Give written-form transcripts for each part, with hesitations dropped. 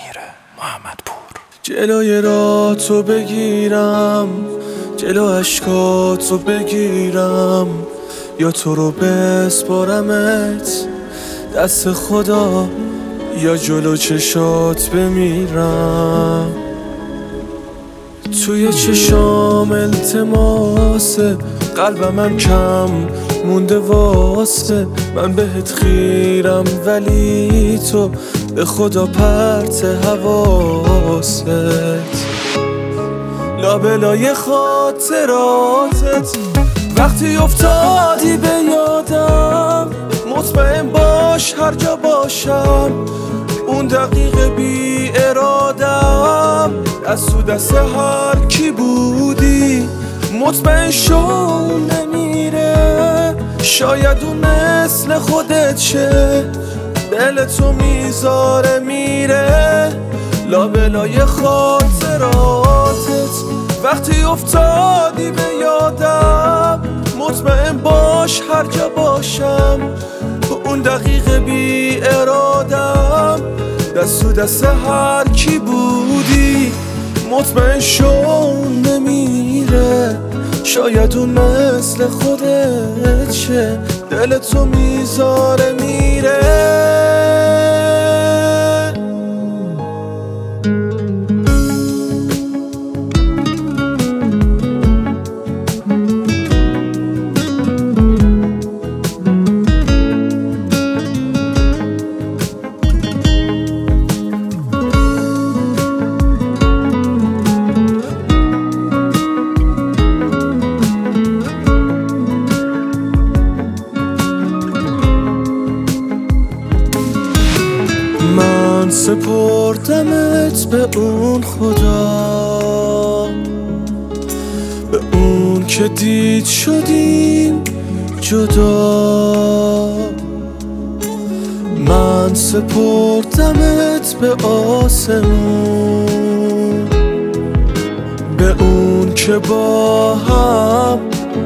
محمدپور. جلوی راتو بگیرم، جلو اشکاتو بگیرم، یا تو رو بسپارمت دست خدا، یا جلو چشات بمیرم. توی چشام التماسه، قلبم کم مونده واسه، من بهت خیرم ولی تو به خدا پرت حواست. لابلای خاطراتت وقتی افتادی به یادم، مطمئن باش هر جا باشم اون دقیقه بی ارادم، از تو دست هر کی بودی مطمئن شو نمیره، شاید اون مثل خودت شه دل تو میذاره میره. لابلای خاطراتت وقتی افتادی به یادم، مطمئن باش هر جا باشم اون دقیقه بی ارادم، دست تو دست هر کی بودی مطمئن شو نمیره، شاید اون مثل خودت شه دل تو میذاره میره. من سپردمت به اون خدا، به اون که دید شدیم جدا. من سپردمت به آسمون، به اون که با هم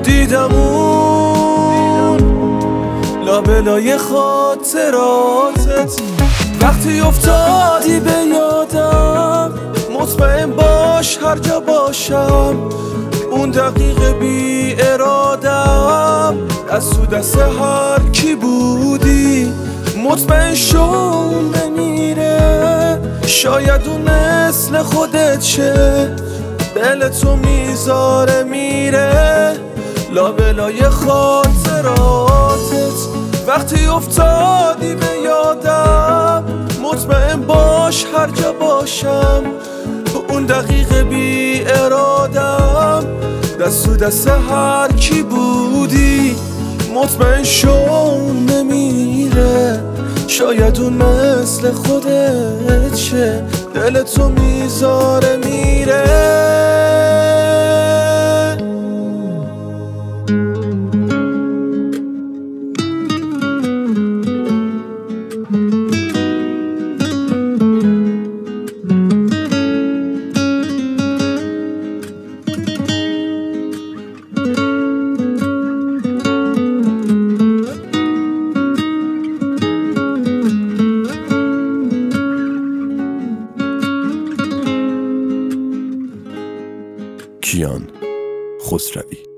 دیدمون. لابلای خاطراتت وقتی افتادی به یادم، مطمئن باش هر جا باشم اون دقیقه بی ارادم، از تو دست هر کی بودی مطمئن شو نمیره، شاید اون مثل خودت شه دل تو میذاره میره. لابلای خاطراتت وقتی افتادی به یادم، مطمئن باش هر جا باشم اون دقیقه بی ارادم، دست تو دست هر کی بودی مطمئن شو نمیره، شاید اون مثل خودت شه دل تو میذاره میره. کیان خسروی.